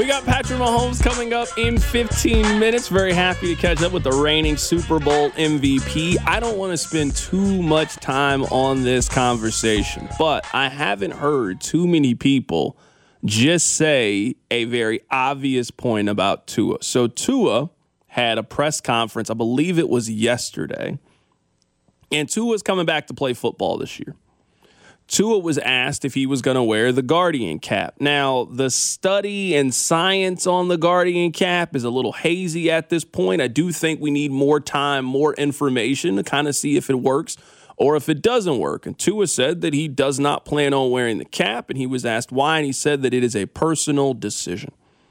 We got Patrick Mahomes coming up in 15 minutes. Very happy to catch up with the reigning Super Bowl MVP. I don't want to spend too much time on this conversation, but I haven't heard too many people just say a very obvious point about Tua. So Tua had a press conference, I believe it was yesterday, and Tua's coming back to play football this year. Tua was asked if he was going to wear the Guardian cap. Now, the study and science on the Guardian cap is a little hazy at this point. I do think we need more time, more information to kind of see if it works or if it doesn't work. And Tua said that he does not plan on wearing the cap, and he was asked why, and he said that it is a personal decision.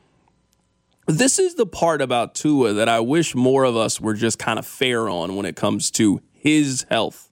This is the part about Tua that I wish more of us were just kind of fair on when it comes to his health.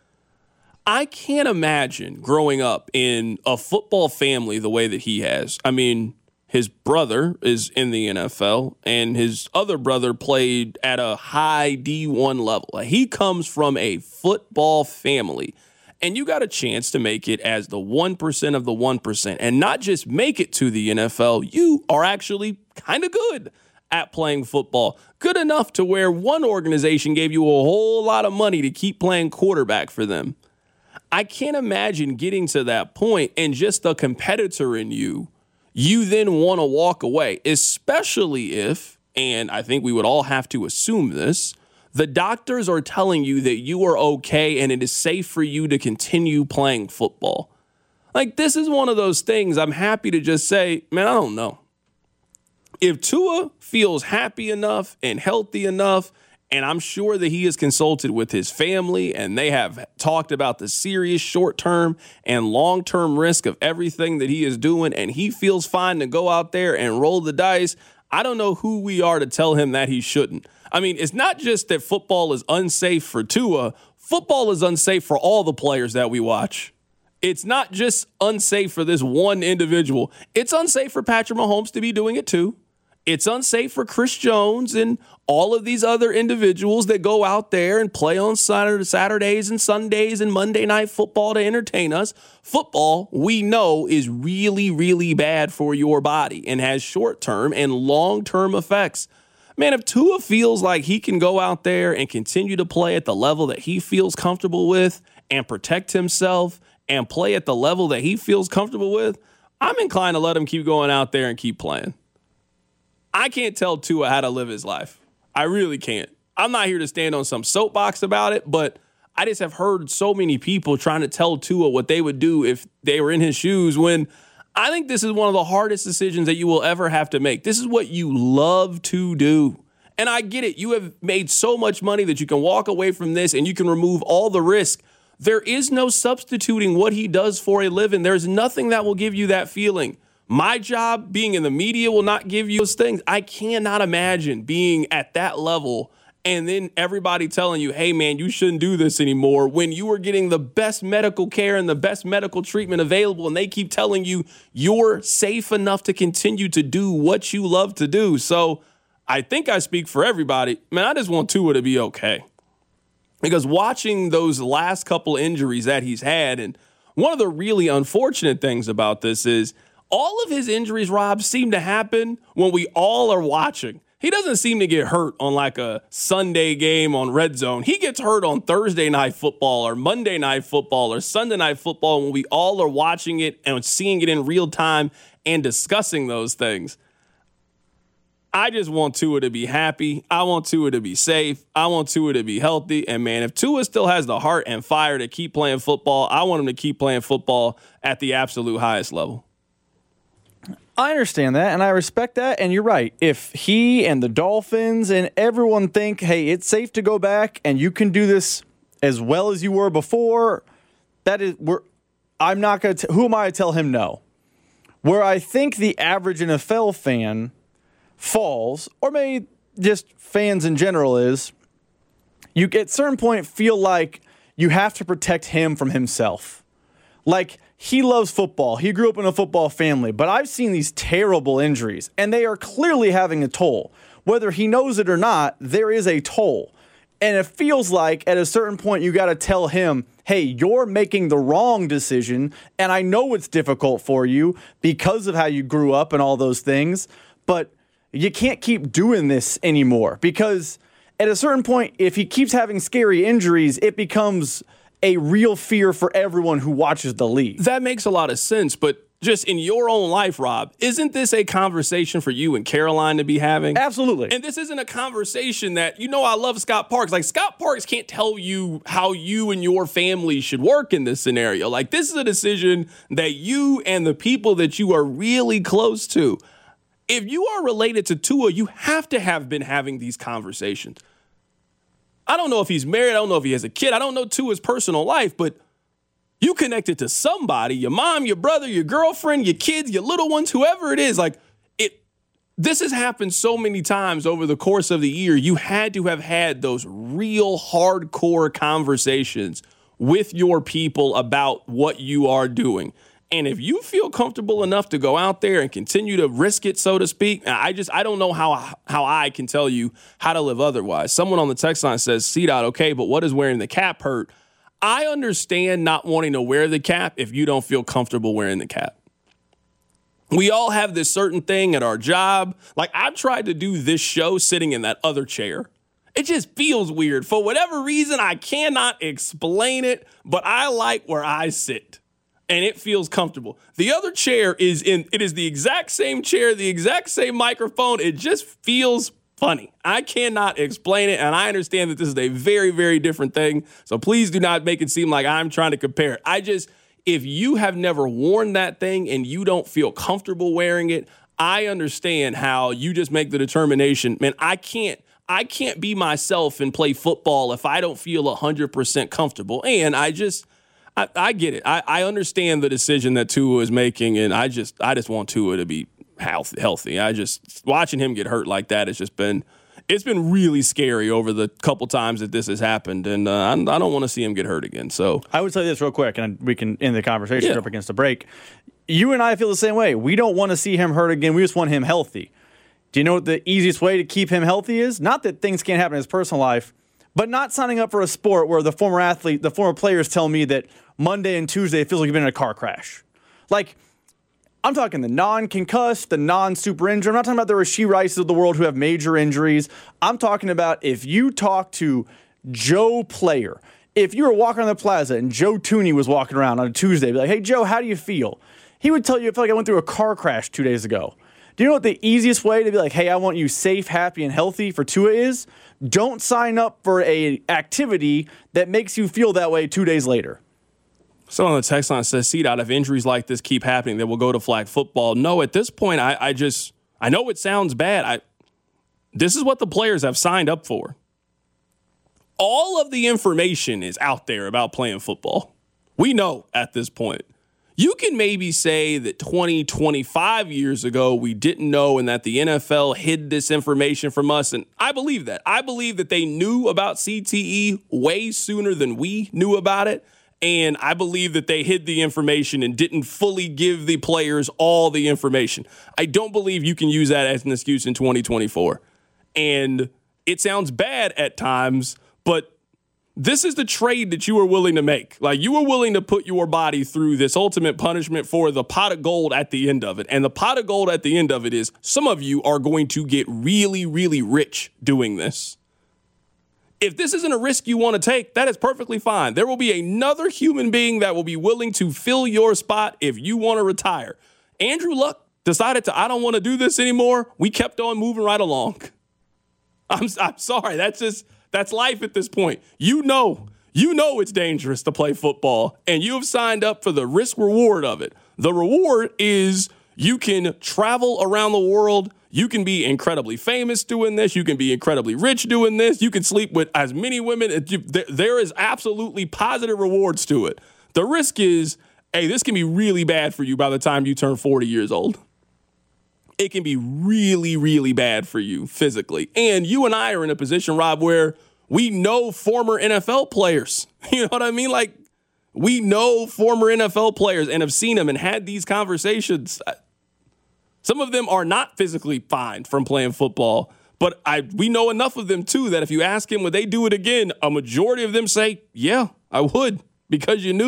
I can't imagine growing up in a football family the way that he has. I mean, his brother is in the NFL, and his other brother played at a high D1 level. Like, he comes from a football family, and you got a chance to make it as the 1% of the 1%. And not just make it to the NFL, you are actually kind of good at playing football. Good enough to where one organization gave you a whole lot of money to keep playing quarterback for them. I can't imagine getting to that point and just the competitor in you then want to walk away, especially if, and I think we would all have to assume this, the doctors are telling you that you are okay and it is safe for you to continue playing football. Like, this is one of those things I'm happy to just say, man, I don't know. If Tua feels happy enough and healthy enough, and I'm sure that he has consulted with his family and they have talked about the serious short-term and long-term risk of everything that he is doing, and he feels fine to go out there and roll the dice, I don't know who we are to tell him that he shouldn't. I mean, it's not just that football is unsafe for Tua. Football is unsafe for all the players that we watch. It's not just unsafe for this one individual. It's unsafe for Patrick Mahomes to be doing it too. It's unsafe for Chris Jones and all of these other individuals that go out there and play on Saturdays and Sundays and Monday Night Football to entertain us. Football, we know, is really, really bad for your body and has short-term and long-term effects. Man, if Tua feels like he can go out there and continue to play at the level that he feels comfortable with and protect himself and play at the level that he feels comfortable with, I'm inclined to let him keep going out there and keep playing. I can't tell Tua how to live his life. I really can't. I'm not here to stand on some soapbox about it, but I just have heard so many people trying to tell Tua what they would do if they were in his shoes, when I think this is one of the hardest decisions that you will ever have to make. This is what you love to do. And I get it. You have made so much money that you can walk away from this and you can remove all the risk. There is no substituting what he does for a living. There's nothing that will give you that feeling. My job, being in the media, will not give you those things. I cannot imagine being at that level and then everybody telling you, hey, man, you shouldn't do this anymore, when you are getting the best medical care and the best medical treatment available, and they keep telling you you're safe enough to continue to do what you love to do. So I think I speak for everybody. Man, I just want Tua to be okay. Because watching those last couple injuries that he's had, and one of the really unfortunate things about this is all of his injuries, Rob, seem to happen when we all are watching. He doesn't seem to get hurt on like a Sunday game on Red Zone. He gets hurt on Thursday Night Football or Monday Night Football or Sunday Night Football when we all are watching it and seeing it in real time and discussing those things. I just want Tua to be happy. I want Tua to be safe. I want Tua to be healthy. And, man, if Tua still has the heart and fire to keep playing football, I want him to keep playing football at the absolute highest level. I understand that, and I respect that, and you're right. If he and the Dolphins and everyone think, hey, it's safe to go back and you can do this as well as you were before, I'm not going to. Who am I to tell him no? Where I think the average NFL fan falls, or maybe just fans in general, is you at a certain point feel like you have to protect him from himself. Like, he loves football. He grew up in a football family. But I've seen these terrible injuries, and they are clearly having a toll. Whether he knows it or not, there is a toll. And it feels like at a certain point you got to tell him, hey, you're making the wrong decision, and I know it's difficult for you because of how you grew up and all those things, but you can't keep doing this anymore because at a certain point, if he keeps having scary injuries, it becomes a real fear for everyone who watches the league. That makes a lot of sense, but just in your own life, Rob, isn't this a conversation for you and Caroline to be having? Absolutely. And this isn't a conversation that, I love Scott Parks. Like, Scott Parks can't tell you how you and your family should work in this scenario. Like, this is a decision that you and the people that you are really close to. If you are related to Tua, you have to have been having these conversations. I don't know if he's married. I don't know if he has a kid. I don't know Tua's personal life, but you connected to somebody, your mom, your brother, your girlfriend, your kids, your little ones, whoever it is. Like, this has happened so many times over the course of the year. You had to have had those real hardcore conversations with your people about what you are doing. And if you feel comfortable enough to go out there and continue to risk it, so to speak, I don't know how I can tell you how to live otherwise. Someone on the text line says, C-Dot, okay, but what does wearing the cap hurt? I understand not wanting to wear the cap if you don't feel comfortable wearing the cap. We all have this certain thing at our job. Like, I've tried to do this show sitting in that other chair. It just feels weird. For whatever reason, I cannot explain it, but I like where I sit. And it feels comfortable. The other chair is the exact same chair, the exact same microphone. It just feels funny. I cannot explain it, and I understand that this is a very, very different thing. So please do not make it seem like I'm trying to compare it. If you have never worn that thing and you don't feel comfortable wearing it, I understand how you just make the determination, man, I can't be myself and play football if I don't feel 100% comfortable. And I get it. I understand the decision that Tua is making, and I just want Tua to be healthy. Watching him get hurt like that, it's been really scary over the couple times that this has happened, and I don't want to see him get hurt again. So I would say this real quick, and we can end the conversation up against the break. You and I feel the same way. We don't want to see him hurt again. We just want him healthy. Do you know what the easiest way to keep him healthy is? Not that things can't happen in his personal life, but not signing up for a sport where the former players tell me that Monday and Tuesday it feels like you've been in a car crash. Like, I'm talking the non-concussed, the non-super injured. I'm not talking about the Rashee Rices of the world who have major injuries. I'm talking about if you talk to Joe Player, if you were walking on the plaza and Joe Tooney was walking around on a Tuesday, be like, hey, Joe, how do you feel? He would tell you, I feel like I went through a car crash 2 days ago. Do you know what the easiest way to be like, hey, I want you safe, happy, and healthy for Tua is? Don't sign up for an activity that makes you feel that way 2 days later. Someone on the text line says, C-Dot, if injuries like this keep happening, then we'll go to flag football. No, at this point, I know it sounds bad. This is what the players have signed up for. All of the information is out there about playing football. We know at this point. You can maybe say that 20, 25 years ago, we didn't know and that the NFL hid this information from us. And I believe that. I believe that they knew about CTE way sooner than we knew about it. And I believe that they hid the information and didn't fully give the players all the information. I don't believe you can use that as an excuse in 2024. And it sounds bad at times, but this is the trade that you are willing to make. Like, you are willing to put your body through this ultimate punishment for the pot of gold at the end of it. And the pot of gold at the end of it is some of you are going to get really, really rich doing this. If this isn't a risk you want to take, that is perfectly fine. There will be another human being that will be willing to fill your spot if you want to retire. Andrew Luck decided I don't want to do this anymore. We kept on moving right along. I'm sorry. That's life at this point. You know it's dangerous to play football, and you have signed up for the risk reward of it. The reward is you can travel around the world. You can be incredibly famous doing this. You can be incredibly rich doing this. You can sleep with as many women. There is absolutely positive rewards to it. The risk is, hey, this can be really bad for you by the time you turn 40 years old. It can be really, really bad for you physically. And you and I are in a position, Rob, where we know former NFL players. You know what I mean? Like, we know former NFL players and have seen them and had these conversations. Some of them are not physically fine from playing football, but we know enough of them, too, that if you ask him, would they do it again? A majority of them say, yeah, I would, because you knew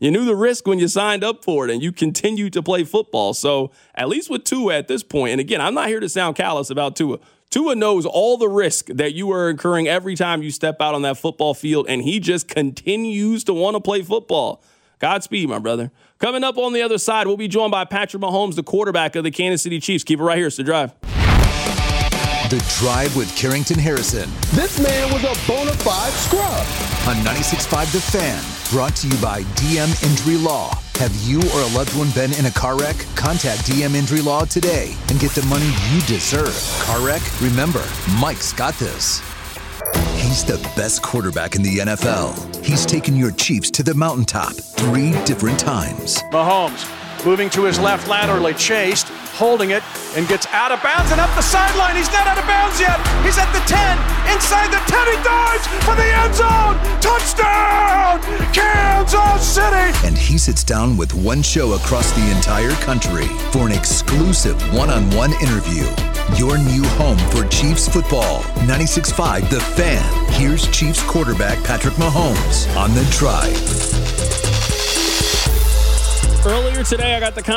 You knew the risk when you signed up for it, and you continued to play football. So at least with Tua at this point, and again, I'm not here to sound callous about Tua. Tua knows all the risk that you are incurring every time you step out on that football field, and he just continues to want to play football. Godspeed, my brother. Coming up on the other side, we'll be joined by Patrick Mahomes, the quarterback of the Kansas City Chiefs. Keep it right here. It's The Drive. The Drive with Carrington Harrison. This man was a bona fide scrub. On 96.5 The Fan. Brought to you by DM Injury Law. Have you or a loved one been in a car wreck? Contact DM Injury Law today and get the money you deserve. Car wreck? Remember, Mike's got this. He's the best quarterback in the NFL. He's taken your Chiefs to the mountaintop 3 different times. Mahomes moving to his left laterally, chased, holding it, and gets out of bounds and up the sideline. He's not out of bounds yet. He's at the 10. Inside the 10, he dives for the end zone. Touchdown, Kansas City. And he sits down with one show across the entire country for an exclusive one-on-one interview. Your new home for Chiefs football. 96.5 The Fan. Here's Chiefs quarterback Patrick Mahomes on The Drive. Earlier today, I got the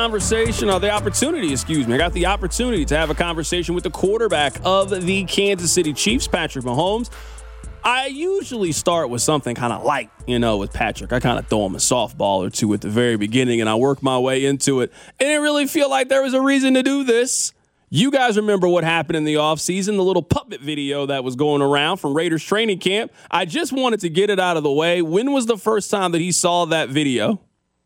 opportunity to have a conversation with the quarterback of the Kansas City Chiefs, Patrick Mahomes. I usually start with something kind of light, with Patrick. I kind of throw him a softball or two at the very beginning, and I work my way into it. I didn't really feel like there was a reason to do this. You guys remember what happened in the offseason, the little puppet video that was going around from Raiders training camp. I just wanted to get it out of the way. When was the first time that he saw that video?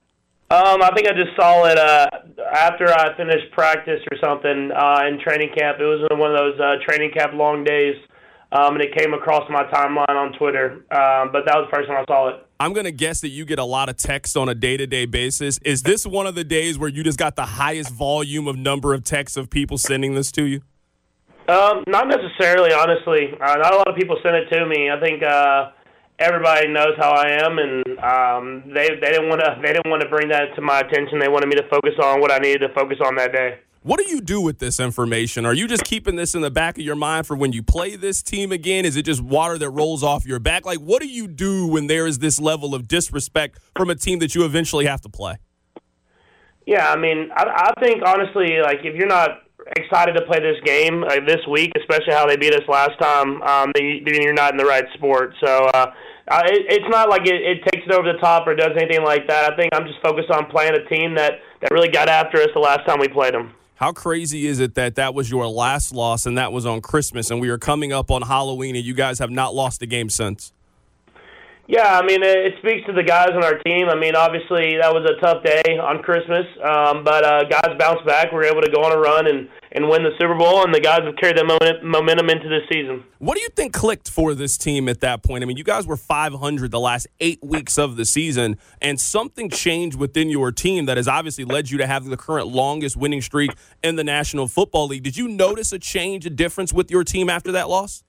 I think I just saw it after I finished practice or something in training camp. It was one of those training camp long days, and it came across my timeline on Twitter. But that was the first time I saw it. I'm going to guess that you get a lot of texts on a day-to-day basis. Is this one of the days where you just got the highest volume of number of texts of people sending this to you? Not necessarily, honestly. Not a lot of people send it to me. I think everybody knows how I am, and they didn't want to bring that to my attention. They wanted me to focus on what I needed to focus on that day. What do you do with this information? Are you just keeping this in the back of your mind for when you play this team again? Is it just water that rolls off your back? Like, what do you do when there is this level of disrespect from a team that you eventually have to play? Yeah, I mean, I think, honestly, like, if you're not excited to play this game this week, especially how they beat us last time, then you're not in the right sport. So it's not like it takes it over the top or does anything like that. I think I'm just focused on playing a team that really got after us the last time we played them. How crazy is it that was your last loss and that was on Christmas, and we are coming up on Halloween and you guys have not lost a game since? Yeah, I mean, it speaks to the guys on our team. I mean, obviously that was a tough day on Christmas, but guys bounced back. We were able to go on a run and win the Super Bowl, and the guys have carried that momentum into this season. What do you think clicked for this team at that point? I mean, you guys were 500 the last 8 weeks of the season, and something changed within your team that has obviously led you to have the current longest winning streak in the National Football League. Did you notice a change, a difference with your team after that loss?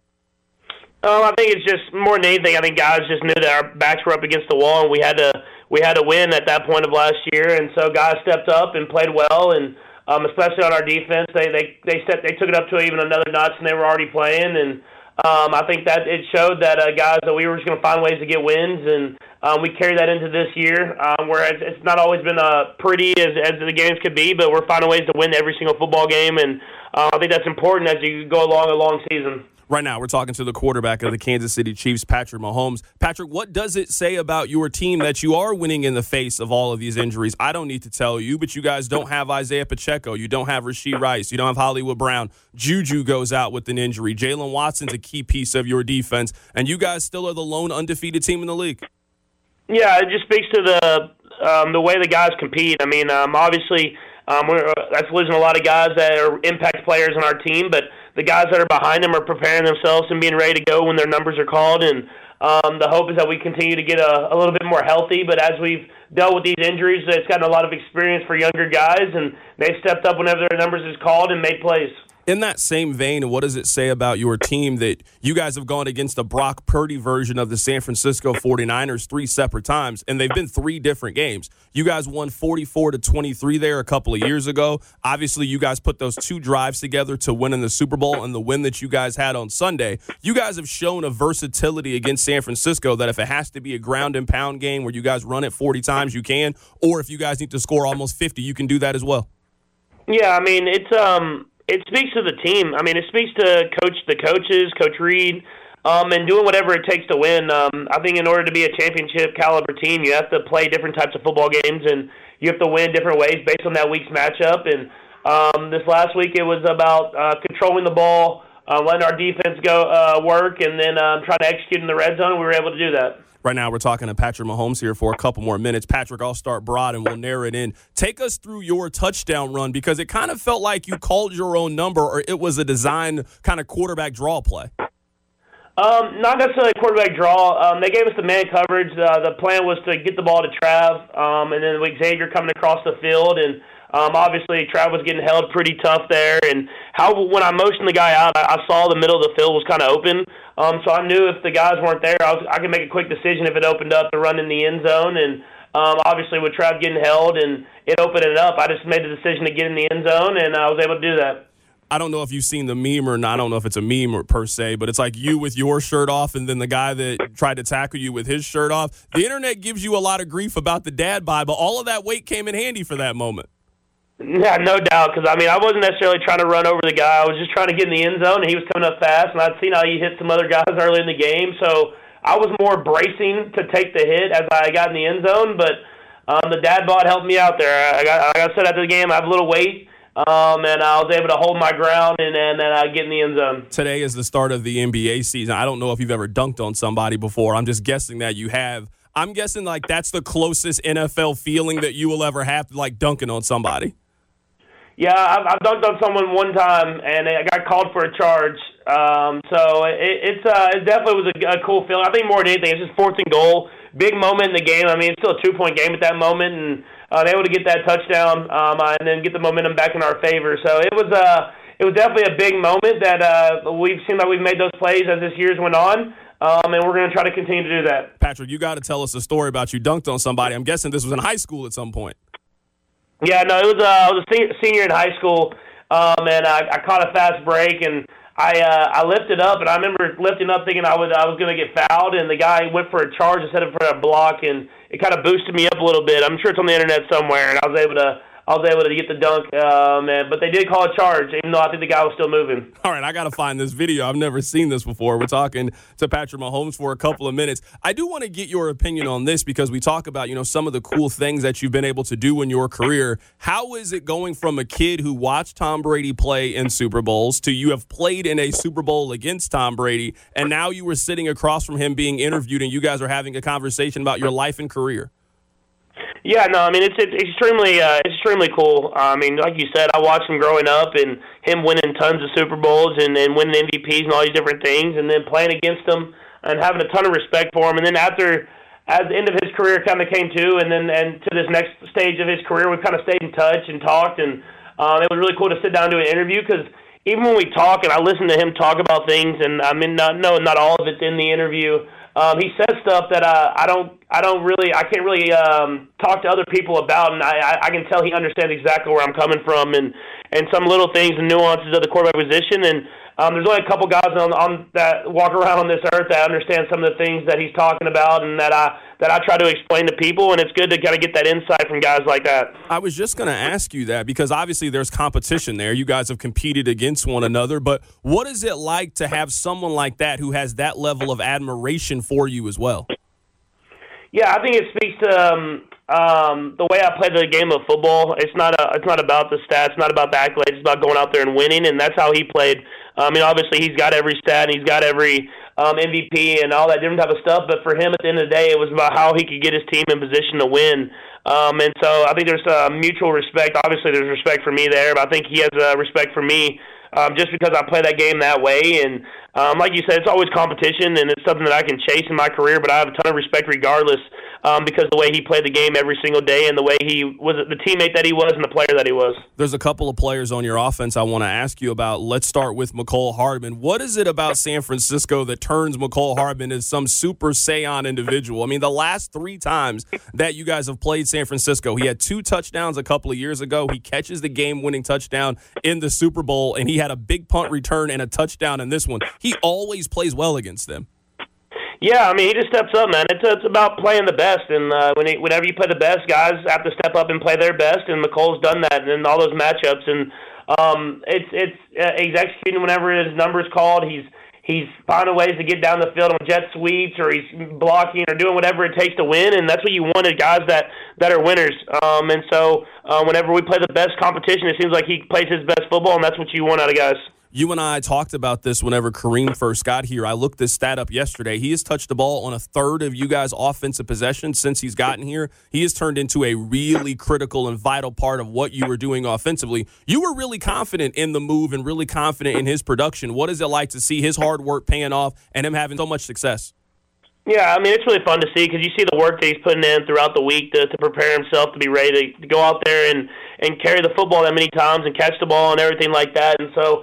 I think it's just more than anything. I think guys just knew that our backs were up against the wall, and we had to win at that point of last year. And so guys stepped up and played well, and especially on our defense, they took it up to even another notch than they were already playing. And I think that it showed that guys that we were just going to find ways to get wins, and we carried that into this year, where it's not always been pretty as the games could be, but we're finding ways to win every single football game, and I think that's important as you go along a long season. Right now, we're talking to the quarterback of the Kansas City Chiefs, Patrick Mahomes. Patrick, what does it say about your team that you are winning in the face of all of these injuries? I don't need to tell you, but you guys don't have Isaiah Pacheco. You don't have Rashee Rice. You don't have Hollywood Brown. Juju goes out with an injury. Jalen Watson's a key piece of your defense, and you guys still are the lone undefeated team in the league. Yeah, it just speaks to the way the guys compete. I mean, obviously, that's losing a lot of guys that are impact players on our team, but the guys that are behind them are preparing themselves and being ready to go when their numbers are called. And the hope is that we continue to get a little bit more healthy. But as we've dealt with these injuries, it's gotten a lot of experience for younger guys, and they've stepped up whenever their numbers is called and made plays. In that same vein, what does it say about your team that you guys have gone against the Brock Purdy version of the San Francisco 49ers 3 separate times, and they've been 3 different games? You guys won 44-23 there a couple of years ago. Obviously, you guys put those 2 drives together to win in the Super Bowl, and the win that you guys had on Sunday. You guys have shown a versatility against San Francisco that if it has to be a ground and pound game where you guys run it 40 times, you can, or if you guys need to score almost 50, you can do that as well. Yeah, I mean, it speaks to the team. I mean, it speaks to the coaches, Coach Reed, and doing whatever it takes to win. I think in order to be a championship caliber team, you have to play different types of football games, and you have to win different ways based on that week's matchup. And this last week, it was about controlling the ball, letting our defense go work, and then trying to execute in the red zone. We were able to do that. Right now, we're talking to Patrick Mahomes here for a couple more minutes. Patrick, I'll start broad and we'll narrow it in. Take us through your touchdown run, because it kind of felt like you called your own number, or it was a design kind of quarterback draw play. Not necessarily a quarterback draw. They gave us the man coverage. The plan was to get the ball to Trav, and then with Xavier coming across the field. And obviously, Trav was getting held pretty tough there. And when I motioned the guy out, I saw the middle of the field was kind of open. So I knew if the guys weren't there, I could make a quick decision if it opened up to run in the end zone. And obviously, with Trav getting held and it opened it up, I just made the decision to get in the end zone, and I was able to do that. I don't know if you've seen the meme or not. I don't know if it's a meme or per se, but it's like you with your shirt off and then the guy that tried to tackle you with his shirt off. The internet gives you a lot of grief about the dad bod, but all of that weight came in handy for that moment. Yeah, no doubt, because, I mean, I wasn't necessarily trying to run over the guy. I was just trying to get in the end zone, and he was coming up fast, and I'd seen how he hit some other guys early in the game. So I was more bracing to take the hit as I got in the end zone, but the dad bod helped me out there. Like I said after the game, I have a little weight, and I was able to hold my ground and then get in the end zone. Today is the start of the NBA season. I don't know if you've ever dunked on somebody before. I'm just guessing that you have. I'm guessing, like, that's the closest NFL feeling that you will ever have, like dunking on somebody. Yeah, I've dunked on someone one time, and I got called for a charge. So it definitely was a cool feeling. I think more than anything, it's just 4th and goal, big moment in the game. I mean, it's still a 2-point game at that moment, and they were able to get that touchdown and then get the momentum back in our favor. So it was definitely a big moment that we've seen that we've made those plays as this year's went on. And we're going to try to continue to do that. Patrick, you got to tell us a story about you dunked on somebody. I'm guessing this was in high school at some point. Yeah, no, it was I was a senior in high school, and I caught a fast break, and I lifted up, and I remember lifting up thinking I was going to get fouled, and the guy went for a charge instead of for a block, and it kind of boosted me up a little bit. I'm sure it's on the internet somewhere, and I was able to get the dunk, but they did call a charge, even though I think the guy was still moving. All right, I got to find this video. I've never seen this before. We're talking to Patrick Mahomes for a couple of minutes. I do want to get your opinion on this because we talk about, some of the cool things that you've been able to do in your career. How is it going from a kid who watched Tom Brady play in Super Bowls to you have played in a Super Bowl against Tom Brady, and now you were sitting across from him being interviewed, and you guys are having a conversation about your life and career? Yeah, no, I mean, it's extremely cool. I mean, like you said, I watched him growing up and him winning tons of Super Bowls and winning MVPs and all these different things, and then playing against him and having a ton of respect for him. And then as the end of his career kind of came to, and to this next stage of his career, we've kind of stayed in touch and talked, and it was really cool to sit down and do an interview because even when we talk and I listen to him talk about things, and I mean, not all of it's in the interview. He says stuff that I can't really talk to other people about, and I can tell he understands exactly where I'm coming from and some little things and nuances of the quarterback position. And there's only a couple guys on that walk around on this earth that understand some of the things that he's talking about and that I try to explain to people, and it's good to kind of get that insight from guys like that. I was just going to ask you that because obviously there's competition there. You guys have competed against one another, but what is it like to have someone like that who has that level of admiration for you as well? Yeah, I think it speaks to the way I play the game of football. It's not about the stats, not about the accolades. It's about going out there and winning, and that's how he played. I mean, obviously he's got every stat, and he's got every MVP and all that different type of stuff, but for him at the end of the day, it was about how he could get his team in position to win. And so I think there's mutual respect. Obviously there's respect for me there, but I think he has respect for me just because I play that game that way. And like you said, it's always competition, and it's something that I can chase in my career, but I have a ton of respect regardless because of the way he played the game every single day and the way he was the teammate that he was and the player that he was. There's a couple of players on your offense I want to ask you about. Let's start with Mecole Hardman. What is it about San Francisco that turns Mecole Hardman into some super Saiyan individual? I mean, the last 3 times that you guys have played San Francisco, he had 2 touchdowns a couple of years ago. He catches the game-winning touchdown in the Super Bowl, and he had a big punt return and a touchdown in this one. He always plays well against them. Yeah, I mean, he just steps up, man. It's about playing the best, and whenever you play the best, guys have to step up and play their best, and Mecole's done that in all those matchups, and he's executing whenever his number's called. He's finding ways to get down the field on jet sweeps, or he's blocking or doing whatever it takes to win, and that's what you want is guys that are winners. And so whenever we play the best competition, it seems like he plays his best football, and that's what you want out of guys. You and I talked about this whenever Kareem first got here. I looked this stat up yesterday. He has touched the ball on a third of you guys' offensive possessions since he's gotten here. He has turned into a really critical and vital part of what you were doing offensively. You were really confident in the move and really confident in his production. What is it like to see his hard work paying off and him having so much success? Yeah, I mean, it's really fun to see because you see the work that he's putting in throughout the week to prepare himself to be ready to go out there and carry the football that many times and catch the ball and everything like that. And so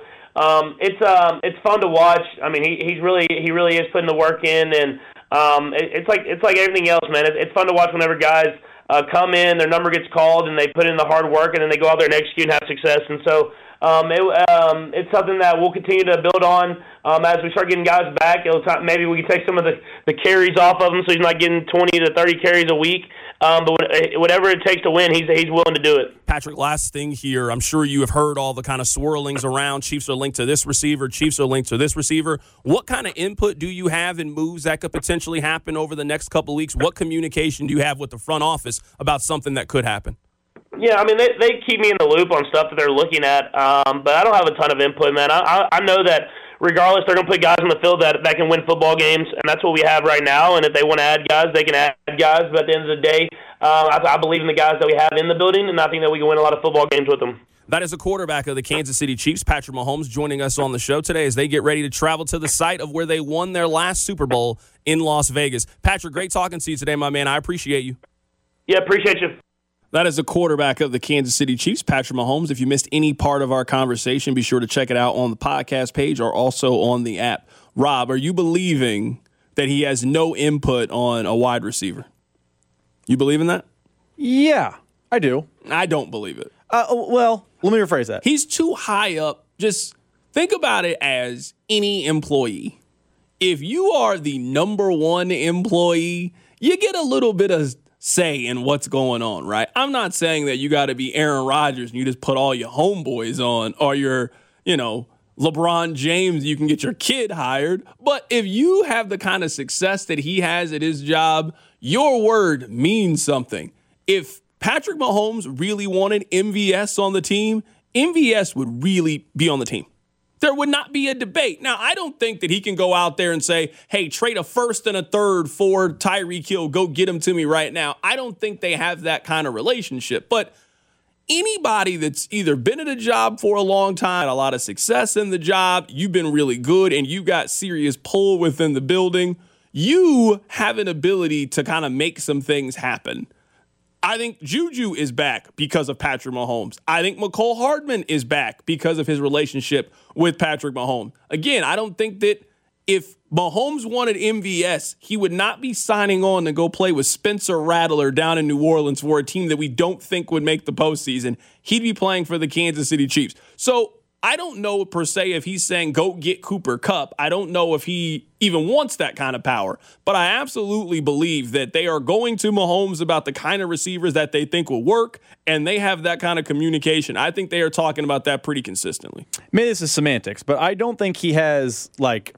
it's fun to watch. I mean, he really is putting the work in, and it's like everything else, man. It's fun to watch whenever guys come in, their number gets called, and they put in the hard work, and then they go out there and execute and have success. And so it's something that we'll continue to build on as we start getting guys back. Maybe we can take some of the carries off of him, so he's not getting 20 to 30 carries a week. But whatever it takes to win, he's willing to do it. Patrick, last thing here. I'm sure you have heard all the kind of swirlings around. Chiefs are linked to this receiver. Chiefs are linked to this receiver. What kind of input do you have in moves that could potentially happen over the next couple of weeks? What communication do you have with the front office about something that could happen? Yeah, I mean, they keep me in the loop on stuff that they're looking at, but I don't have a ton of input, man. I know that regardless, they're going to put guys on the field that can win football games, and that's what we have right now. And if they want to add guys, they can add guys. But at the end of the day, I believe in the guys that we have in the building, and I think that we can win a lot of football games with them. That is a quarterback of the Kansas City Chiefs, Patrick Mahomes, joining us on the show today as they get ready to travel to the site of where they won their last Super Bowl in Las Vegas. Patrick, great talking to you today, my man. I appreciate you. Yeah, appreciate you. That is the quarterback of the Kansas City Chiefs, Patrick Mahomes. If you missed any part of our conversation, be sure to check it out on the podcast page or also on the app. Rob, are you believing that he has no input on a wide receiver? You believe in that? Yeah, I do. I don't believe it. Well, let me rephrase that. He's too high up. Just think about it as any employee. If you are the number one employee, you get a little bit of say in what's going on, right? I'm not saying that you got to be Aaron Rodgers and you just put all your homeboys on, or your, LeBron James, you can get your kid hired. But if you have the kind of success that he has at his job, your word means something. If Patrick Mahomes really wanted MVS on the team, MVS would really be on the team. There would not be a debate. Now, I don't think that he can go out there and say, hey, trade a first and a third for Tyreek Hill. Go get him to me right now. I don't think they have that kind of relationship. But anybody that's either been at a job for a long time, had a lot of success in the job, you've been really good, and you got serious pull within the building, you have an ability to kind of make some things happen. I think Juju is back because of Patrick Mahomes. I think Mecole Hardman is back because of his relationship with Patrick Mahomes. Again, I don't think that if Mahomes wanted MVS, he would not be signing on to go play with Spencer Rattler down in New Orleans for a team that we don't think would make the postseason. He'd be playing for the Kansas City Chiefs. So I don't know per se if he's saying go get Cooper Kupp. I don't know if he even wants that kind of power. But I absolutely believe that they are going to Mahomes about the kind of receivers that they think will work, and they have that kind of communication. I think they are talking about that pretty consistently. Maybe this is semantics, but I don't think he has,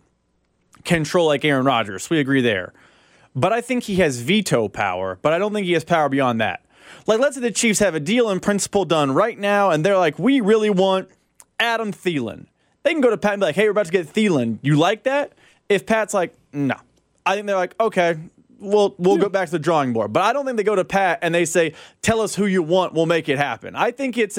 control like Aaron Rodgers. We agree there. But I think he has veto power, but I don't think he has power beyond that. Let's say the Chiefs have a deal in principle done right now, and they're like, we really want Adam Thielen. They can go to Pat and be like, hey, we're about to get Thielen. You like that? If Pat's like, no. I think they're like, okay, we'll go back to the drawing board. But I don't think they go to Pat and they say, tell us who you want, we'll make it happen. I think it's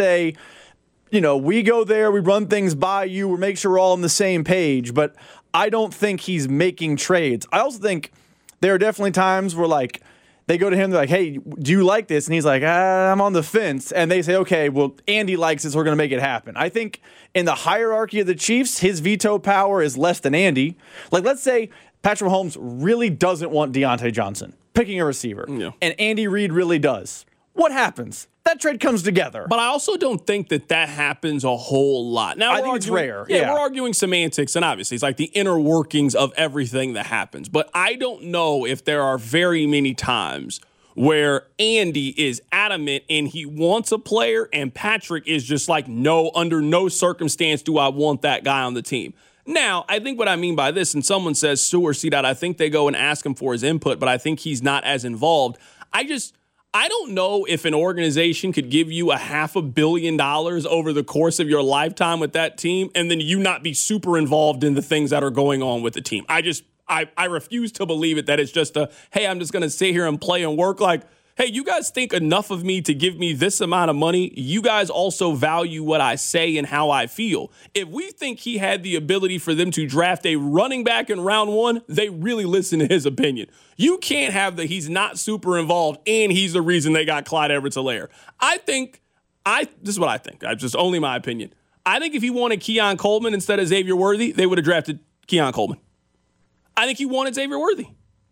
we go there, we run things by you, we make sure we're all on the same page. But I don't think he's making trades. I also think there are definitely times where, they go to him, they're like, hey, do you like this? And he's like, I'm on the fence. And they say, okay, well, Andy likes it, so we're going to make it happen. I think in the hierarchy of the Chiefs, his veto power is less than Andy. Like, let's say Patrick Mahomes really doesn't want Deontay Johnson picking a receiver, and Andy Reid really does. What happens? That trade comes together. But I also don't think that happens a whole lot. Now, I think it's rare. Yeah, we're arguing semantics, and obviously it's like the inner workings of everything that happens. But I don't know if there are very many times where Andy is adamant and he wants a player, and Patrick is just like, no, under no circumstance do I want that guy on the team. Now, I think what I mean by this, and someone says, Sue or C-Dot, I think they go and ask him for his input, but I think he's not as involved. I don't know if an organization could give you $500 million over the course of your lifetime with that team and then you not be super involved in the things that are going on with the team. I refuse to believe it, that it's just hey, I'm just going to sit here and play and work. Like, hey, you guys think enough of me to give me this amount of money. You guys also value what I say and how I feel. If we think he had the ability for them to draft a running back in round 1, they really listen to his opinion. You can't have that he's not super involved and he's the reason they got Clyde Edwards-Helaire. This is what I think. It's just only my opinion. I think if he wanted Keon Coleman instead of Xavier Worthy, they would have drafted Keon Coleman. I think he wanted Xavier Worthy.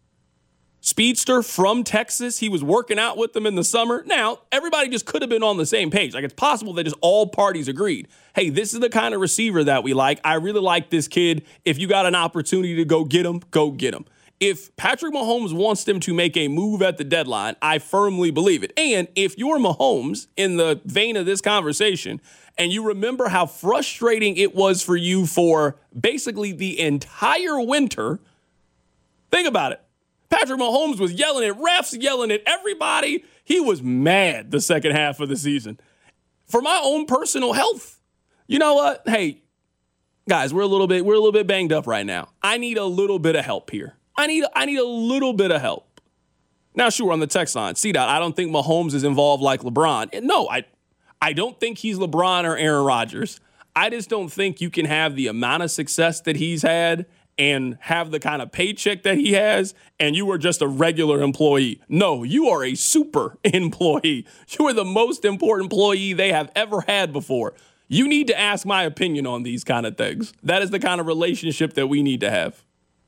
Speedster from Texas. He was working out with them in the summer. Now, everybody just could have been on the same page. Like, it's possible that just all parties agreed. Hey, this is the kind of receiver that we like. I really like this kid. If you got an opportunity to go get him, go get him. If Patrick Mahomes wants them to make a move at the deadline, I firmly believe it. And if you're Mahomes, in the vein of this conversation, and you remember how frustrating it was for you for basically the entire winter, think about it. Patrick Mahomes was yelling at refs, yelling at everybody. He was mad the second half of the season. For my own personal health, you know what? Hey, guys, we're a little bit banged up right now. I need a little bit of help here. I need a little bit of help. Now, sure, on the text line, C-Dot, I don't think Mahomes is involved like LeBron. And no, I don't think he's LeBron or Aaron Rodgers. I just don't think you can have the amount of success that he's had and have the kind of paycheck that he has, and you are just a regular employee. No, you are a super employee. You are the most important employee they have ever had before. You need to ask my opinion on these kind of things. That is the kind of relationship that we need to have.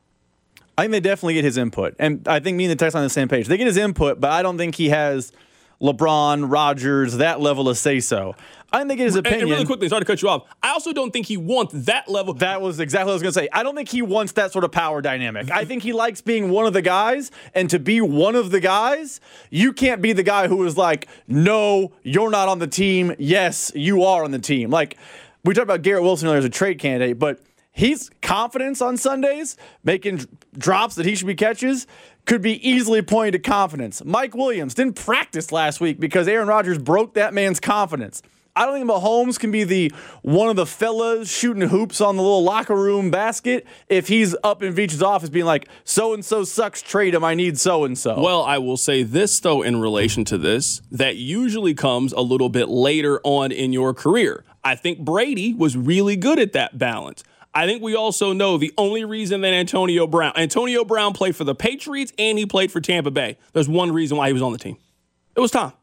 I think they definitely get his input. And I think me and the text are on the same page. They get his input, but I don't think he has LeBron, Rodgers, that level of say-so. I think they get his opinion. And really quickly, sorry to cut you off, I also don't think he wants that level. That was exactly what I was going to say. I don't think he wants that sort of power dynamic. I think he likes being one of the guys, and to be one of the guys, you can't be the guy who is like, no, you're not on the team. Yes, you are on the team. Like, we talked about Garrett Wilson earlier as a trade candidate, but his confidence on Sundays, making drops that he should be catches, could be easily pointed to confidence. Mike Williams didn't practice last week because Aaron Rodgers broke that man's confidence. I don't think Mahomes can be one of the fellas shooting hoops on the little locker room basket if he's up in Veach's office being like, so-and-so sucks, trade him, I need so-and-so. Well, I will say this, though, in relation to this, that usually comes a little bit later on in your career. I think Brady was really good at that balance. I think we also know the only reason that Antonio Brown played for the Patriots and he played for Tampa Bay. There's one reason why he was on the team. It was Tom.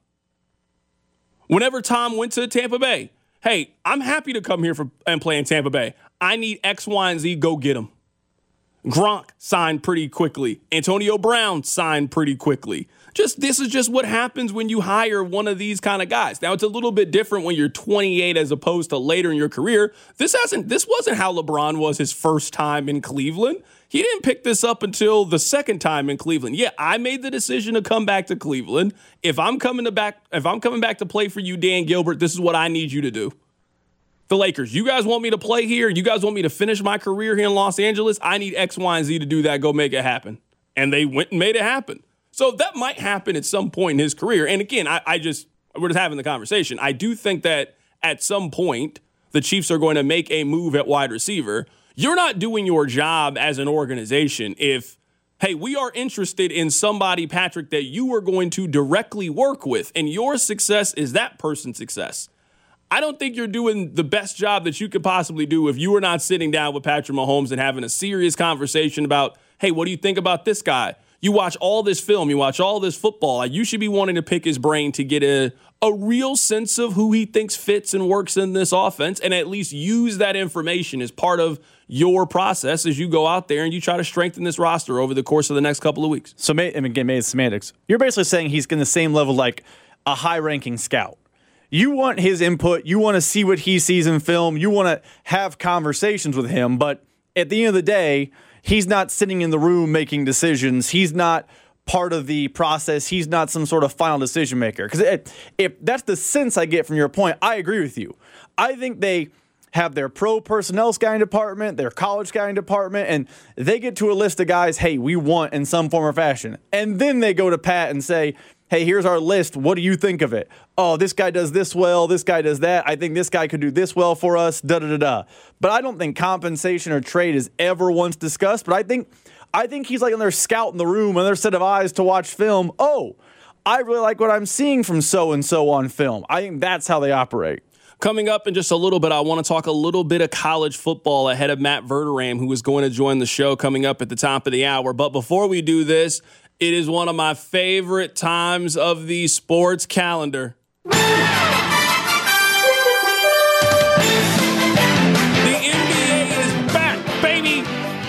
Whenever Tom went to Tampa Bay, hey, I'm happy to come here and play in Tampa Bay. I need X, Y, and Z. Go get him. Gronk signed pretty quickly. Antonio Brown signed pretty quickly. This is just what happens when you hire one of these kind of guys. Now, it's a little bit different when you're 28 as opposed to later in your career. This wasn't how LeBron was his first time in Cleveland. He didn't pick this up until the second time in Cleveland. Yeah, I made the decision to come back to Cleveland. If I'm coming back to play for you, Dan Gilbert, this is what I need you to do. The Lakers, you guys want me to play here? You guys want me to finish my career here in Los Angeles? I need X, Y, and Z to do that. Go make it happen. And they went and made it happen. So that might happen at some point in his career. And again, we're just having the conversation. I do think that at some point, the Chiefs are going to make a move at wide receiver. You're not doing your job as an organization if, hey, we are interested in somebody, Patrick, that you are going to directly work with, and your success is that person's success. I don't think you're doing the best job that you could possibly do if you are not sitting down with Patrick Mahomes and having a serious conversation about, hey, what do you think about this guy? You watch all this film, you watch all this football. You should be wanting to pick his brain to get a real sense of who he thinks fits and works in this offense, and at least use that information as part of your process as you go out there and you try to strengthen this roster over the course of the next couple of weeks. So, again, maybe it's semantics. You're basically saying he's in the same level like a high-ranking scout. You want his input. You want to see what he sees in film. You want to have conversations with him. But at the end of the day, he's not sitting in the room making decisions. He's not part of the process. He's not some sort of final decision maker. Because if that's the sense I get from your point, I agree with you. I think they have their pro personnel scouting department, their college scouting department, and they get to a list of guys, hey, we want in some form or fashion. And then they go to Pat and say, hey, here's our list. What do you think of it? Oh, this guy does this well. This guy does that. I think this guy could do this well for us. Da-da-da-da. But I don't think compensation or trade is ever once discussed. But I think he's like in their scout in the room, another set of eyes to watch film. Oh, I really like what I'm seeing from so-and-so on film. I think that's how they operate. Coming up in just a little bit, I want to talk a little bit of college football ahead of Matt Verderame, who is going to join the show coming up at the top of the hour. But before we do this, it is one of my favorite times of the sports calendar. The NBA is back, baby.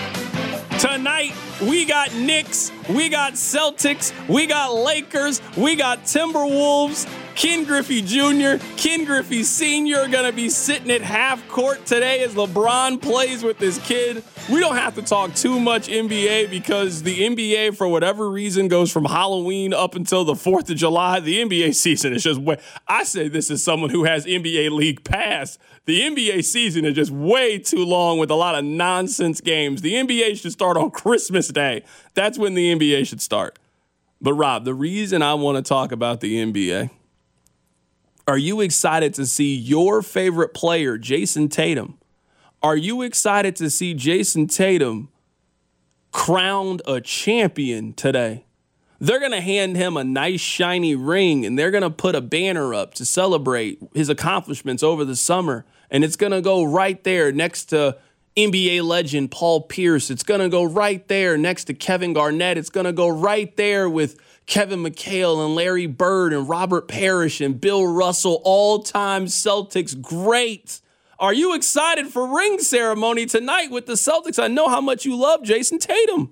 Tonight, we got Knicks, we got Celtics, we got Lakers, we got Timberwolves. Ken Griffey Jr., Ken Griffey Sr. are going to be sitting at half court today as LeBron plays with his kid. We don't have to talk too much NBA because the NBA, for whatever reason, goes from Halloween up until the 4th of July. The NBA season is just way... I say this as someone who has NBA League Pass. The NBA season is just way too long with a lot of nonsense games. The NBA should start on Christmas Day. That's when the NBA should start. But Rob, the reason I want to talk about the NBA... Are you excited to see your favorite player, Jason Tatum? Are you excited to see Jason Tatum crowned a champion today? They're going to hand him a nice shiny ring, and they're going to put a banner up to celebrate his accomplishments over the summer. And it's going to go right there next to NBA legend Paul Pierce. It's going to go right there next to Kevin Garnett. It's going to go right there with Kevin McHale and Larry Bird and Robert Parrish and Bill Russell, all-time Celtics great. Are you excited for ring ceremony tonight with the Celtics? I know how much you love Jason Tatum.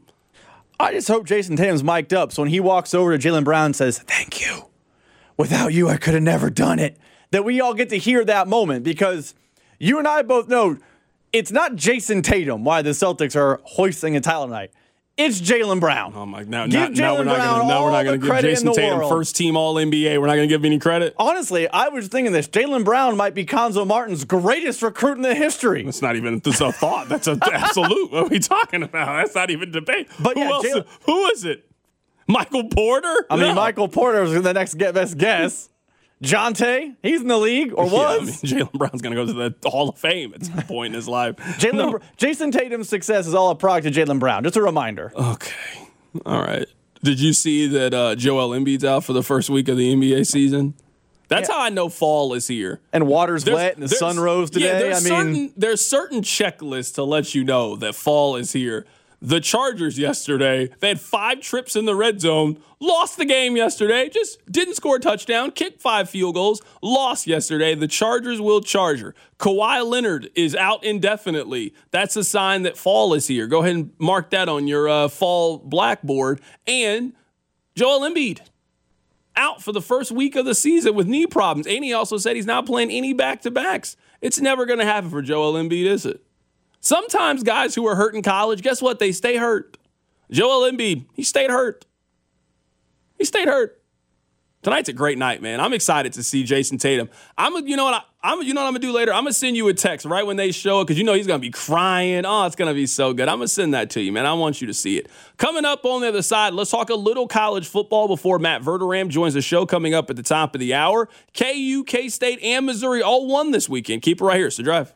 I just hope Jason Tatum's mic'd up so when he walks over to Jaylen Brown and says, thank you. Without you, I could have never done it. That we all get to hear that moment because you and I both know it's not Jason Tatum why the Celtics are hoisting a title tonight. It's Jaylen Brown. Oh my! Now we're not going to give Jason Tatum first team All NBA. We're not going to give him any credit. Honestly, I was thinking this. Jaylen Brown might be Konzo Martin's greatest recruit in the history. That's not even a thought. That's an absolute. What are we talking about? That's not even debate. But who is it? Michael Porter? I mean, Michael Porter was the next best guess. Jonte, he's in the league, or was. Jaylen Brown's going to go to the Hall of Fame at some point in his life. Jason Tatum's success is all a product of Jaylen Brown. Just a reminder. Okay. All right. Did you see that Joel Embiid's out for the first week of the NBA season? That's how I know fall is here. And water's wet and the sun rose today. Yeah, there's certain checklists to let you know that fall is here. The Chargers yesterday, they had 5 trips in the red zone, lost the game yesterday, just didn't score a touchdown, kicked 5 field goals, lost yesterday. The Chargers will Charger. Kawhi Leonard is out indefinitely. That's a sign that fall is here. Go ahead and mark that on your fall blackboard. And Joel Embiid out for the first week of the season with knee problems. And he also said he's not playing any back-to-backs. It's never going to happen for Joel Embiid, is it? Sometimes guys who are hurt in college, guess what? They stay hurt. Joel Embiid, he stayed hurt. He stayed hurt. Tonight's a great night, man. I'm excited to see Jason Tatum. You know what I'm gonna do later? I'm gonna send you a text right when they show it because you know he's gonna be crying. Oh, it's gonna be so good. I'm gonna send that to you, man. I want you to see it. Coming up on the other side, let's talk a little college football before Matt Verderame joins the show coming up at the top of the hour. KU, K-State, and Missouri all won this weekend. Keep it right here. So drive.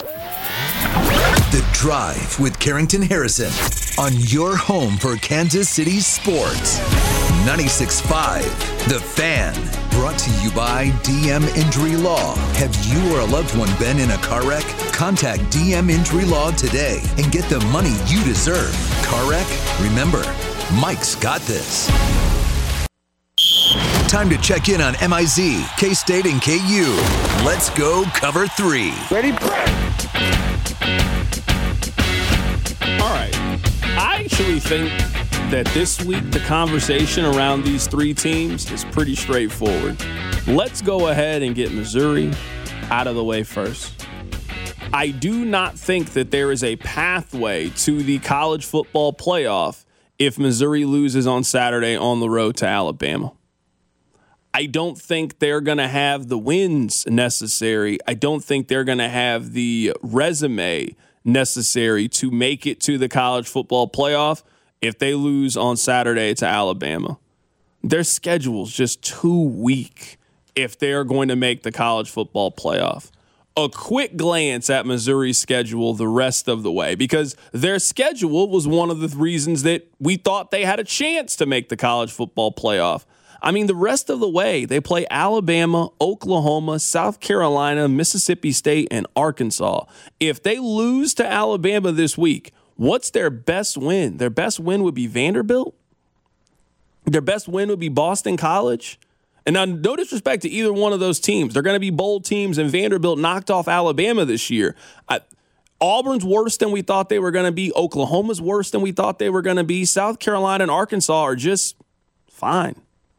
The Drive with Carrington Harrison on your home for Kansas City sports. 96.5 The Fan. Brought to you by DM Injury Law. Have you or a loved one been in a car wreck? Contact DM Injury Law today and get the money you deserve. Car wreck? Remember, Mike's got this. Time to check in on MIZ, K-State, and KU. Let's go Cover 3. Ready, break! All right. I actually think that this week the conversation around these three teams is pretty straightforward. Let's go ahead and get Missouri out of the way first. I do not think that there is a pathway to the college football playoff if Missouri loses on Saturday on the road to Alabama. I don't think they're going to have the wins necessary. I don't think they're going to have the resume necessary to make it to the college football playoff if they lose on Saturday to Alabama. Their schedule's just too weak if they are going to make the college football playoff. A quick glance at Missouri's schedule the rest of the way, because their schedule was one of the reasons that we thought they had a chance to make the college football playoff. I mean, the rest of the way, they play Alabama, Oklahoma, South Carolina, Mississippi State, and Arkansas. If they lose to Alabama this week, what's their best win? Their best win would be Vanderbilt? Their best win would be Boston College? And now, no disrespect to either one of those teams. They're going to be bowl teams, and Vanderbilt knocked off Alabama this year. Auburn's worse than we thought they were going to be. Oklahoma's worse than we thought they were going to be. South Carolina and Arkansas are just fine.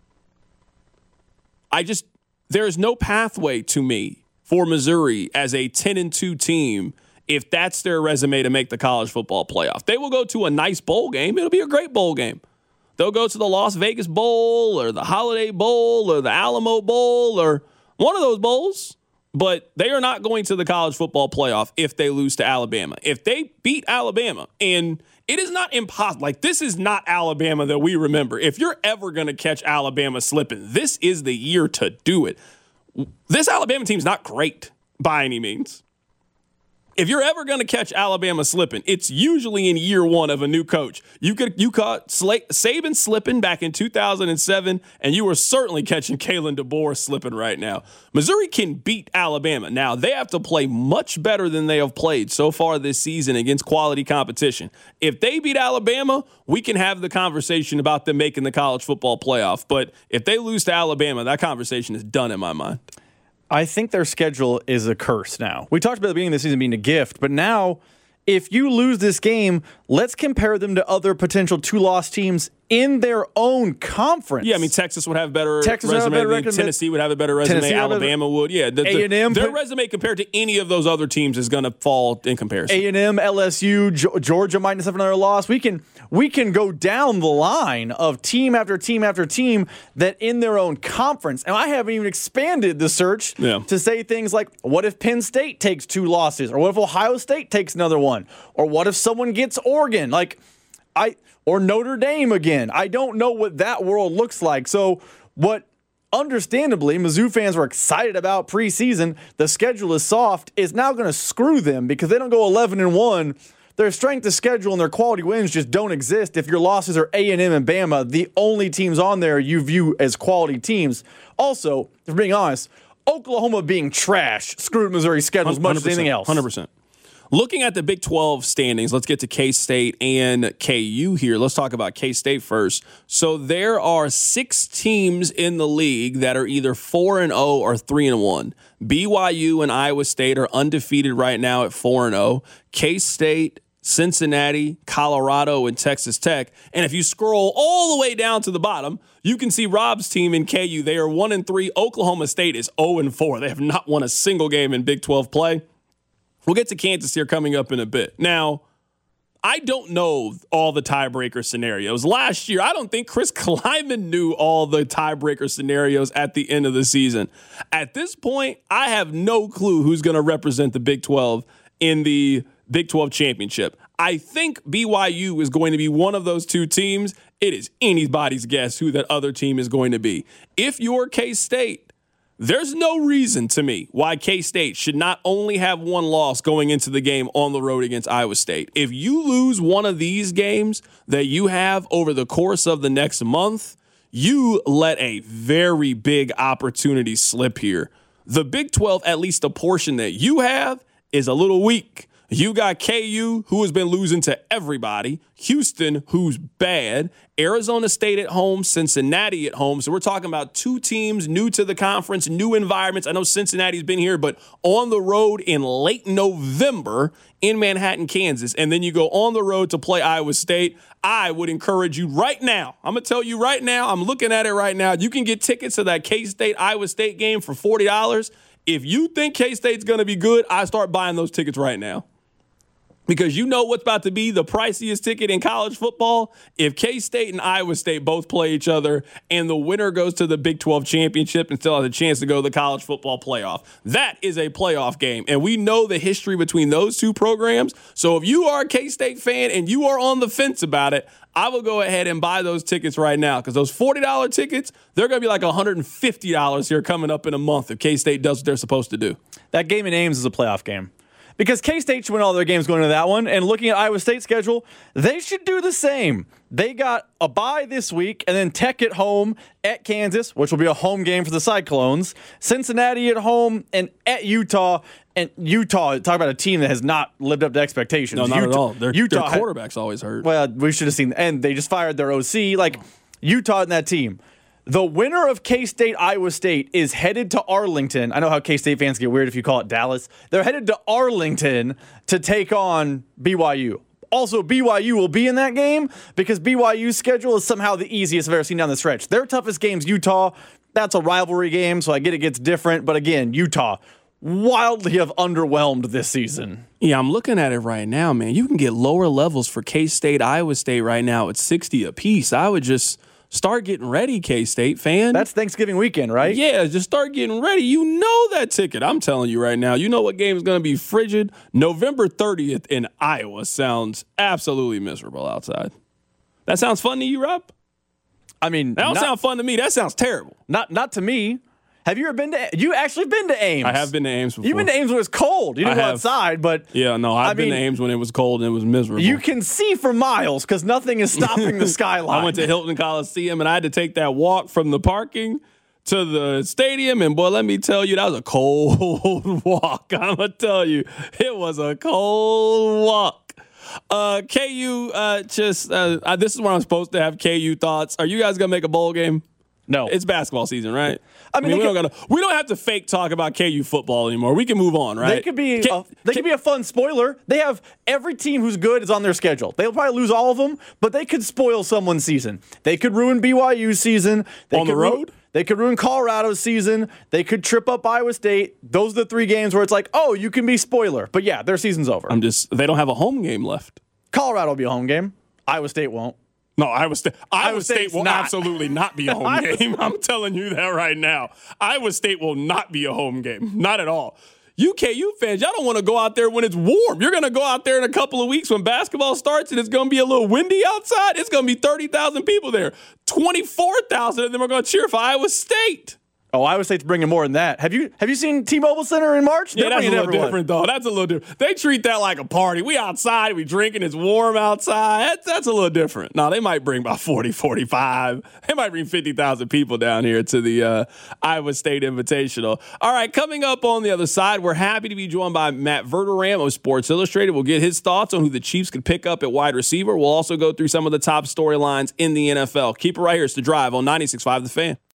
There's no pathway to me for Missouri as a 10-2 team if that's their resume to make the college football playoff. They will go to a nice bowl game. It'll be a great bowl game. They'll go to the Las Vegas Bowl or the Holiday Bowl or the Alamo Bowl or one of those bowls, but they are not going to the college football playoff if they lose to Alabama. If they beat Alabama, and it is not impossible. Like, this is not Alabama that we remember. If you're ever going to catch Alabama slipping, this is the year to do it. This Alabama team's not great by any means. If you're ever going to catch Alabama slipping, it's usually in year one of a new coach. You caught Saban slipping back in 2007, and you were certainly catching Kalen DeBoer slipping right now. Missouri can beat Alabama. Now, they have to play much better than they have played so far this season against quality competition. If they beat Alabama, we can have the conversation about them making the college football playoff. But if they lose to Alabama, that conversation is done in my mind. I think their schedule is a curse now. We talked about the beginning of the season being a gift, but now if you lose this game, let's compare them to other potential two-loss teams in their own conference. Yeah, I mean, Texas would have a better resume. Tennessee would have a better resume. Alabama would. Yeah, A&M, their resume compared to any of those other teams is going to fall in comparison. A&M, LSU, Georgia might have another loss. We can go down the line of team after team after team that in their own conference. And I haven't even expanded the search to say things like, what if Penn State takes 2 losses? Or what if Ohio State takes another one? Or what if someone gets Oregon? Or Notre Dame again. I don't know what that world looks like. So what, understandably, Mizzou fans were excited about preseason, the schedule is soft, is now going to screw them because they don't go 11-1. Their strength of schedule and their quality wins just don't exist if your losses are A&M and Bama, the only teams on there you view as quality teams. Also, if being honest, Oklahoma being trash screwed Missouri's schedule as much as anything else. 100%. Looking at the Big 12 standings, let's get to K-State and KU here. Let's talk about K-State first. So there are 6 teams in the league that are either 4-0 or 3-1. BYU and Iowa State are undefeated right now at 4-0. K-State, Cincinnati, Colorado, and Texas Tech. And if you scroll all the way down to the bottom, you can see Rob's team in KU. They are 1-3. Oklahoma State is 0-4. They have not won a single game in Big 12 play. We'll get to Kansas here coming up in a bit. Now, I don't know all the tiebreaker scenarios. Last year, I don't think Chris Kleiman knew all the tiebreaker scenarios at the end of the season. At this point, I have no clue who's going to represent the Big 12 in the Big 12 championship. I think BYU is going to be one of those 2 teams. It is anybody's guess who that other team is going to be. If you're K-State, there's no reason to me why K-State should not only have 1 loss going into the game on the road against Iowa State. If you lose one of these games that you have over the course of the next month, you let a very big opportunity slip here. The Big 12, at least the portion that you have, is a little weak. You got KU, who has been losing to everybody. Houston, who's bad. Arizona State at home. Cincinnati at home. So we're talking about two teams new to the conference, new environments. I know Cincinnati's been here, but on the road in late November in Manhattan, Kansas. And then you go on the road to play Iowa State. I would encourage you right now. I'm going to tell you right now. I'm looking at it right now. You can get tickets to that K-State-Iowa State game for $40. If you think K-State's going to be good, I start buying those tickets right now. Because you know what's about to be the priciest ticket in college football? If K-State and Iowa State both play each other and the winner goes to the Big 12 championship and still has a chance to go to the college football playoff. That is a playoff game. And we know the history between those two programs. So if you are a K-State fan and you are on the fence about it, I will go ahead and buy those tickets right now because those $40 tickets, they're going to be like $150 here coming up in a month if K-State does what they're supposed to do. That game in Ames is a playoff game. Because K-State should win all their games going into that one, and looking at Iowa State's schedule, they should do the same. They got a bye this week, and then Tech at home at Kansas, which will be a home game for the Cyclones. Cincinnati at home and at Utah. And Utah, talk about a team that has not lived up to expectations. No, not at all. Their Utah quarterback's always hurt. Well, we should have seen, and they just fired their OC. Like, Utah and that team. The winner of K-State, Iowa State is headed to Arlington. I know how K-State fans get weird if you call it Dallas. They're headed to Arlington to take on BYU. Also, BYU will be in that game because BYU's schedule is somehow the easiest I've ever seen down the stretch. Their toughest game's Utah. That's a rivalry game, so I get it gets different. But again, Utah wildly have underwhelmed this season. Yeah, I'm looking at it right now, man. You can get lower levels for K-State, Iowa State right now at $60 a piece. I would just start getting ready, K-State fan. That's Thanksgiving weekend, right? Yeah, just start getting ready. You know that ticket. I'm telling you right now. You know what game is going to be frigid? November 30th in Iowa sounds absolutely miserable outside. That sounds fun to you, Rob? I mean, that don't sound fun to me. That sounds terrible. Not to me. Have you ever been to? You actually been to Ames? I have been to Ames before. You've been to Ames when it was cold. You didn't go outside, but yeah, no, I've been to Ames when it was cold and it was miserable. You can see for miles because nothing is stopping the skyline. I went to Hilton Coliseum and I had to take that walk from the parking to the stadium, and boy, let me tell you, that was a cold walk. I'm gonna tell you, it was a cold walk. KU, this is where I'm supposed to have KU thoughts. Are you guys gonna make a bowl game? No. It's basketball season, right? I mean, we don't have to fake talk about KU football anymore. We can move on, right? They could be a fun spoiler. They have every team who's good is on their schedule. They'll probably lose all of them, but they could spoil someone's season. They could ruin BYU's season. On the road? They could ruin Colorado's season. They could trip up Iowa State. Those are the three games where it's like, oh, you can be spoiler. But yeah, their season's over. They don't have a home game left. Colorado will be a home game. Iowa State won't. No, Iowa State will absolutely not be a home game. I'm telling you that right now. Iowa State will not be a home game. Not at all. You KU fans, y'all don't want to go out there when it's warm. You're going to go out there in a couple of weeks when basketball starts and it's going to be a little windy outside. It's going to be 30,000 people there. 24,000 of them are going to cheer for Iowa State. Oh, Iowa State's bringing more than that. Have you seen T-Mobile Center in March? Yeah, that's a little different, though. That's a little different. They treat that like a party. We outside, we drinking, it's warm outside. That's a little different. No, they might bring about 40, 45. They might bring 50,000 people down here to the Iowa State Invitational. All right, coming up on the other side, we're happy to be joined by Matt Verderame of Sports Illustrated. We'll get his thoughts on who the Chiefs could pick up at wide receiver. We'll also go through some of the top storylines in the NFL. Keep it right here. It's The Drive on 96.5 The Fan.